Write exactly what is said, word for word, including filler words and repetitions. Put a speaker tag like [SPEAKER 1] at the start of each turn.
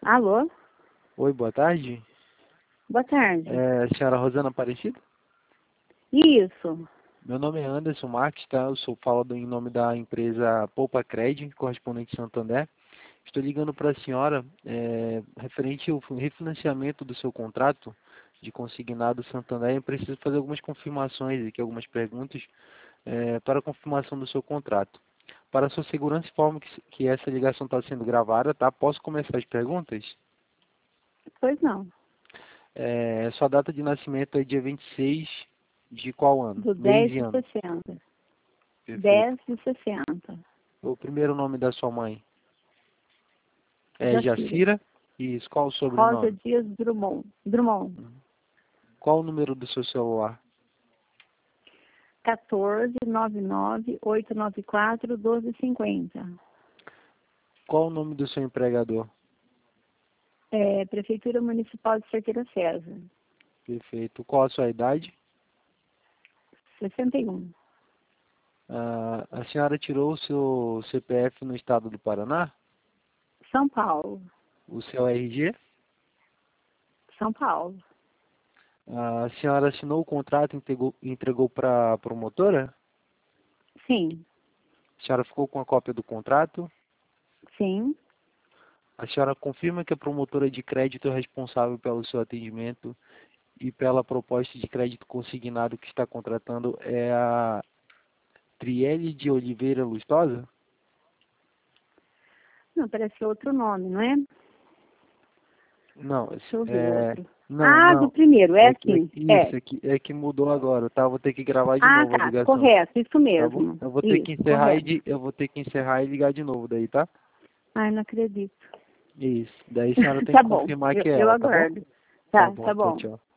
[SPEAKER 1] Alô?
[SPEAKER 2] Oi, boa tarde.
[SPEAKER 1] Boa tarde.
[SPEAKER 2] É a senhora Rosana Aparecida?
[SPEAKER 1] Isso.
[SPEAKER 2] Meu nome é Anderson Marques, tá? Eu sou falando em nome da empresa Poupa Cred, correspondente Santander. Estou ligando para a senhora é, referente ao refinanciamento do seu contrato de consignado Santander. Eu preciso fazer algumas confirmações aqui, algumas perguntas é, para a confirmação do seu contrato. Para a sua segurança, informo que, que essa ligação está sendo gravada, tá? Posso começar as perguntas?
[SPEAKER 1] Pois não.
[SPEAKER 2] É, sua data de nascimento é dia vinte e seis de qual ano?
[SPEAKER 1] Do
[SPEAKER 2] Mês
[SPEAKER 1] dez
[SPEAKER 2] e
[SPEAKER 1] de
[SPEAKER 2] ano.
[SPEAKER 1] sessenta.
[SPEAKER 2] Perfeito.
[SPEAKER 1] dez de sessenta.
[SPEAKER 2] O primeiro nome da sua mãe é
[SPEAKER 1] Jacira.
[SPEAKER 2] Jacira. Isso. Qual o
[SPEAKER 1] Rosa
[SPEAKER 2] sobrenome?
[SPEAKER 1] Dias Drummond. Drummond.
[SPEAKER 2] Qual o número do seu celular?
[SPEAKER 1] quatorze, nove nove, oito nove quatro, doze cinquenta.
[SPEAKER 2] Qual o nome do seu empregador?
[SPEAKER 1] É, Prefeitura Municipal de Cerqueira César.
[SPEAKER 2] Perfeito. Qual a sua idade?
[SPEAKER 1] sessenta e um.
[SPEAKER 2] Ah, a senhora tirou o seu C P F no estado do Paraná?
[SPEAKER 1] São Paulo.
[SPEAKER 2] O seu R G?
[SPEAKER 1] São Paulo.
[SPEAKER 2] Ah, a senhora assinou o contrato e entregou, entregou para a promotora?
[SPEAKER 1] Sim.
[SPEAKER 2] A senhora ficou com a cópia do contrato?
[SPEAKER 1] Sim.
[SPEAKER 2] A senhora confirma que a promotora de crédito é responsável pelo seu atendimento e pela proposta de crédito consignado que está contratando é a Trielle de Oliveira Lustosa?
[SPEAKER 1] Não, parece outro nome, não é?
[SPEAKER 2] Não,
[SPEAKER 1] Deixa eu ver
[SPEAKER 2] é,
[SPEAKER 1] outro.
[SPEAKER 2] não,
[SPEAKER 1] Ah, do
[SPEAKER 2] não.
[SPEAKER 1] primeiro, é
[SPEAKER 2] É, que- é,
[SPEAKER 1] assim.
[SPEAKER 2] que-
[SPEAKER 1] É.
[SPEAKER 2] isso, é que, é que mudou agora, tá? Eu vou ter que gravar de
[SPEAKER 1] Ah,
[SPEAKER 2] novo a
[SPEAKER 1] tá.
[SPEAKER 2] ligação,
[SPEAKER 1] Correto, isso
[SPEAKER 2] tá bom?
[SPEAKER 1] mesmo.
[SPEAKER 2] Eu vou ter que
[SPEAKER 1] Isso,
[SPEAKER 2] encerrar e
[SPEAKER 1] correto.
[SPEAKER 2] de, eu vou ter que encerrar e ligar de novo daí, tá?
[SPEAKER 1] Ai, não acredito.
[SPEAKER 2] Isso. Daí a senhora tem
[SPEAKER 1] Tá
[SPEAKER 2] que
[SPEAKER 1] bom,
[SPEAKER 2] confirmar
[SPEAKER 1] eu,
[SPEAKER 2] que é
[SPEAKER 1] eu
[SPEAKER 2] ela, tá bom?
[SPEAKER 1] aguardo.
[SPEAKER 2] Tá
[SPEAKER 1] Tá,
[SPEAKER 2] bom,
[SPEAKER 1] tá
[SPEAKER 2] tchau,
[SPEAKER 1] bom.
[SPEAKER 2] tchau.